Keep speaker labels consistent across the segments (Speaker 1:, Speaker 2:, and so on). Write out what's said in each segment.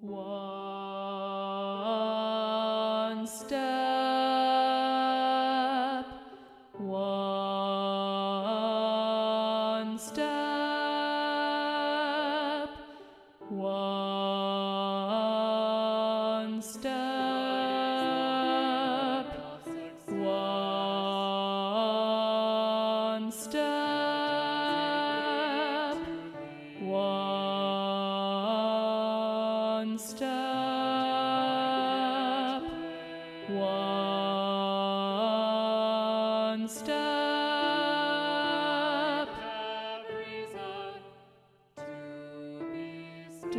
Speaker 1: One step, one step, one step, one step, one step, one step. Do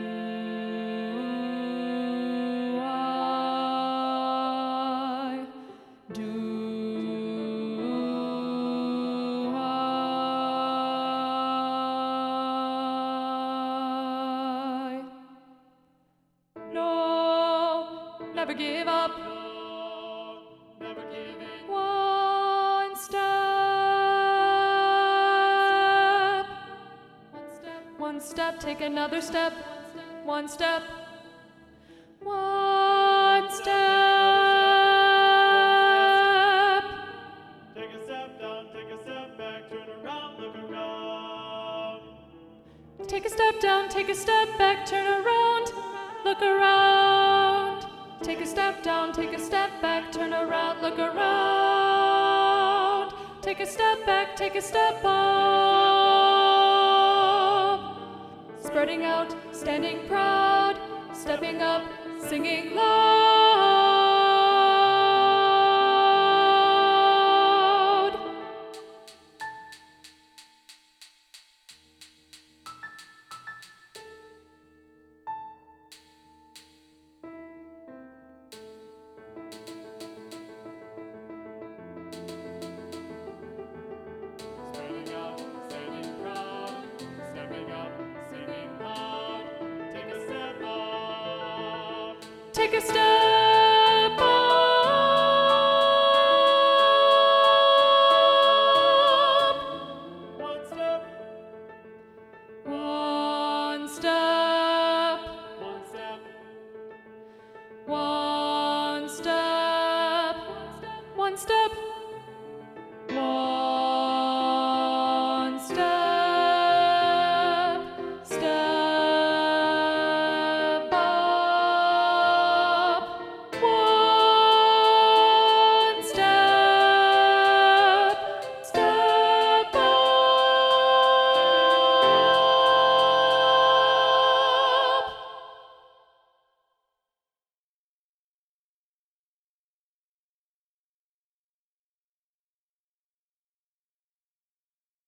Speaker 1: I? Do I? No, never give up. One step. One step, take another step. One step. One step.
Speaker 2: Take a step down, take a step back, turn around, look around.
Speaker 1: Take a step down, take a step back, turn around, look around. Take a step down, take a step back, turn around, look around. Take a step back, take a step up. Spreading out, standing proud, stepping up, singing loud.
Speaker 2: Spreading out, standing proud, stepping up, singing loud. Take a step up.
Speaker 1: Take a step.